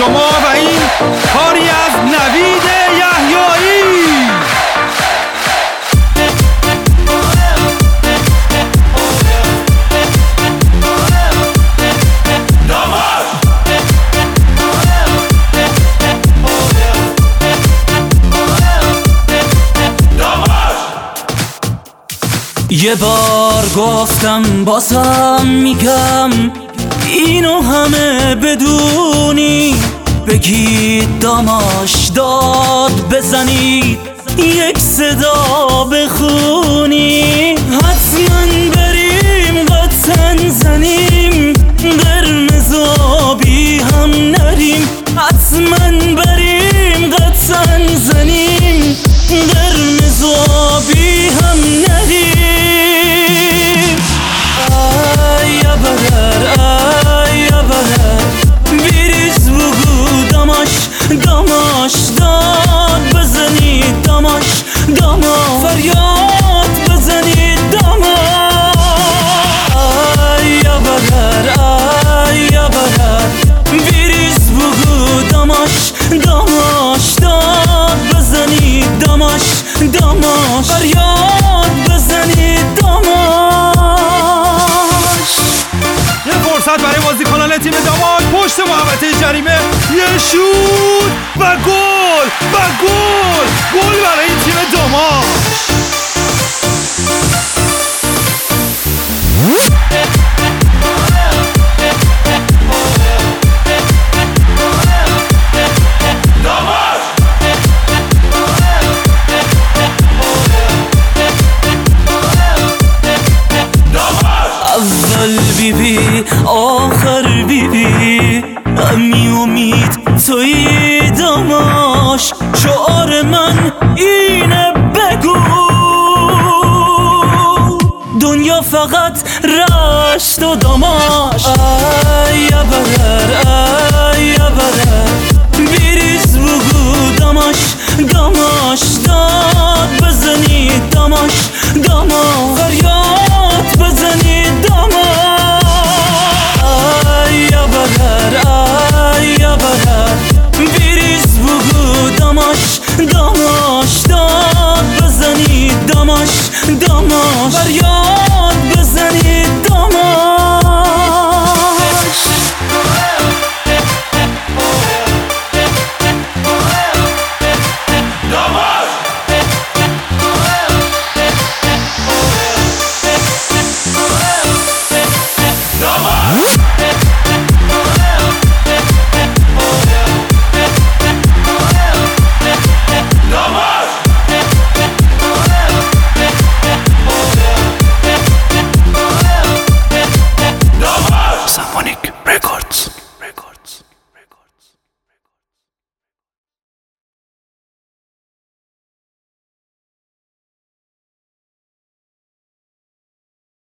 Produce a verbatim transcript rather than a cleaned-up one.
شما و این کاری از نوید یحیایی. یه بار گفتم بازم میگم اینو همه بدونی، بگید داماش داد بزنید یک صدا بخونی، حتما بریم قطعا زنیم قرمز آبی هم نریم، حتما بریم قطعا زنیم قرمز آبی هم نریم. آیا بدر آیا بدر بیریز بگو داماش داماش داد بزنید داماش داماش فریاد بزنید داماش. آیا بدر آیا بدر بیریز بگو داماش داماش داد بزنید داماش داماش فریاد بزنید داماش. یه فرصت برای بازیکنان تیم داماش پشت محوطه جریمه، یه شوت و گل و گل گل برای این تیم داماش. اول بی بی آخر بی بی امی امید توی داماش، شعار من اینه بگو دنیا فقط رشت و داماش. آیا بدر آیا بدر بیریز بگو داماش داماش داد بزنی